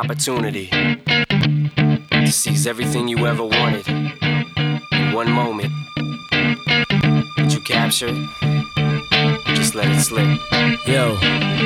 opportunity to seize everything you ever wanted in one moment. Did you capture it? Just let it slip. Yo.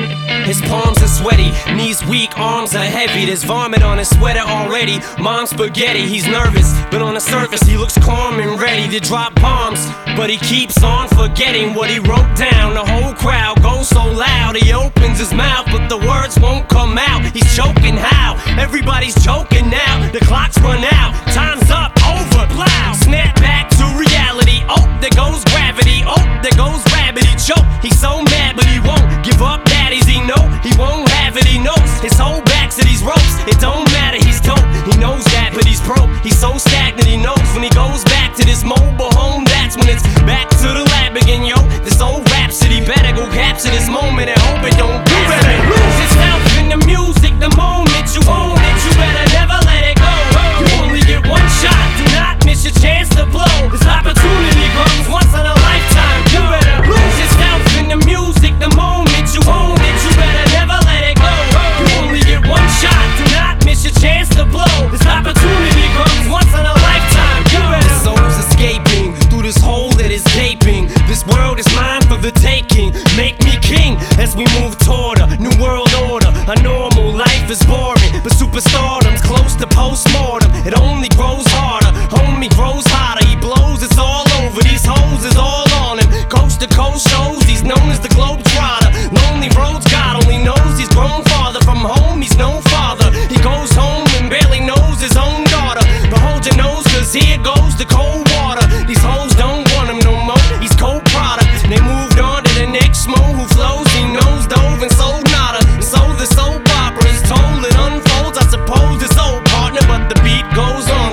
His palms are sweaty, knees weak, arms are heavy. There's vomit on his sweater already. Mom's spaghetti, he's nervous, but on the surface he looks calm and ready to drop bombs. But he keeps on forgetting what he wrote down. The whole crowd goes so loud, he opens his mouth, but the words won't come out. He's choking how? Everybody's joking now. The clock's run out, time's up, over, plow. Snap back to reality, oh, there goes gravity. Oh, there goes rabbit, he choke. He's so mad, but he won't give up. Daddies, he know he won't have it, he knows his whole back to these ropes. It don't matter, he's dope, he knows that, but he's broke. He's so stagnant, he knows when he goes back to this mobile home, that's when it's back to the lab again, yo. This old rhapsody better go capture this moment and hope it don't pass. You better lose yourself in the music the moment you own it. You better never let it go. You only get one shot, do not miss your chance to blow. This opportunity comes once in a lifetime. You better lose yourself in the music the moment you own it. You better never let it go. You only get one shot, do not miss your chance to blow. This opportunity comes once in a lifetime. You better. The soul's escaping through this hole that is gaping. This world is mine for the taking. Make me king as we move toward a new world order. A normal life is boring, but superstardom's close to postmortem. It only grows harder, homie grows hotter. He blows, it's all over. These hoes is all on him. Coast to coast shows, he's known as the Globetrotter. Lonely roads, God only knows he's grown farther from home. He's no father. He goes home and barely knows his own daughter. But hold your nose, cause here goes the cold water. These hoes don't want him no more. He's cold product. They moved on to the next mo who flows. He knows dove and sold nada. And so the soap opera is told. It unfolds. I suppose it's old partner, but the beat goes on.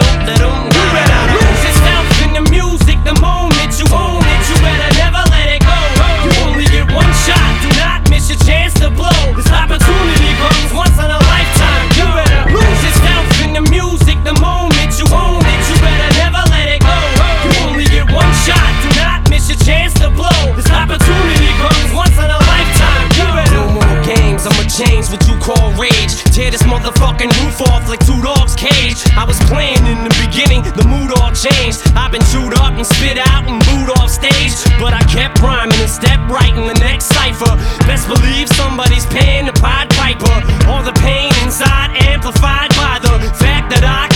You better lose yourself in the music the moment you own it. You better never let it go. You only get one shot. Do not miss your chance to blow. This opportunity comes once in a lifetime. You better lose yourself in the music the moment you own it. You better never let it go. You only get one shot. Do not miss your chance to blow. This opportunity comes once in a lifetime. You better. No more games, I'ma change what you call rage. Tear this motherfucking roof off like two dogs' cage. I was playing in the beginning, the mood all changed. I've been chewed up and spit out and booed off stage, but I kept rhyming and stepped right in the next cipher. Best believe somebody's paying the Pied Piper. All the pain inside amplified by the fact that I